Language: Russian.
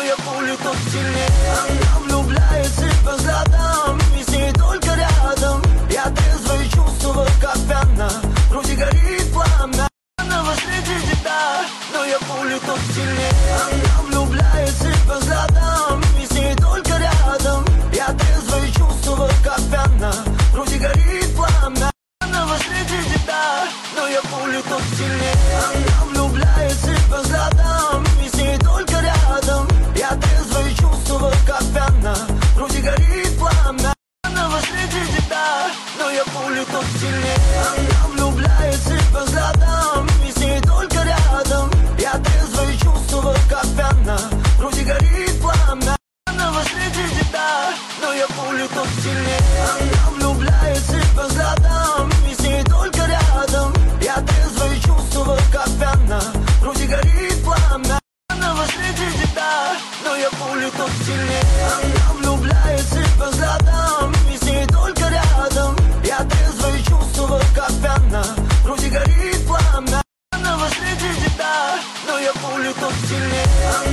я пулю тут сильнее. Она влюбляется по взглядам, и с ней только рядом. Я трезвый, чувствую, как пьяна, в груди горит пламя. Она воскресит тебя, но я пулю тут сильнее. Она влюбляется по взглядам, и с ней только рядом. Я трезвый, чувствую, как пьяна, в груди горит пламя. Она воскресит тебя, но я пулю тут сильнее. Она влюбляется по взглядам, и с ней только рядом. Я трезвый, чувствую, как пьяна, в груди горит пламя. Она воскресит тебя, но я пулю тут сильнее. Она влюбляется по взглядам, и с ней только рядом. Я трезвый, чувствую, как пьяна, в груди горит пламя. Она воскресит тебя, но я пулю тут сильнее. Она влюбляется по взглядам, и с ней только рядом. Я трезвый, чувствую, как пьяна, в груди горит пламя. Она воскресит тебя, но я пулю тут сильнее. Она влюбляется по взглядам, и с ней только рядом. Я трезвый, чувствую, как пьяна, в груди горит пламя. Она воскресит тебя, но я пулю тут сильнее.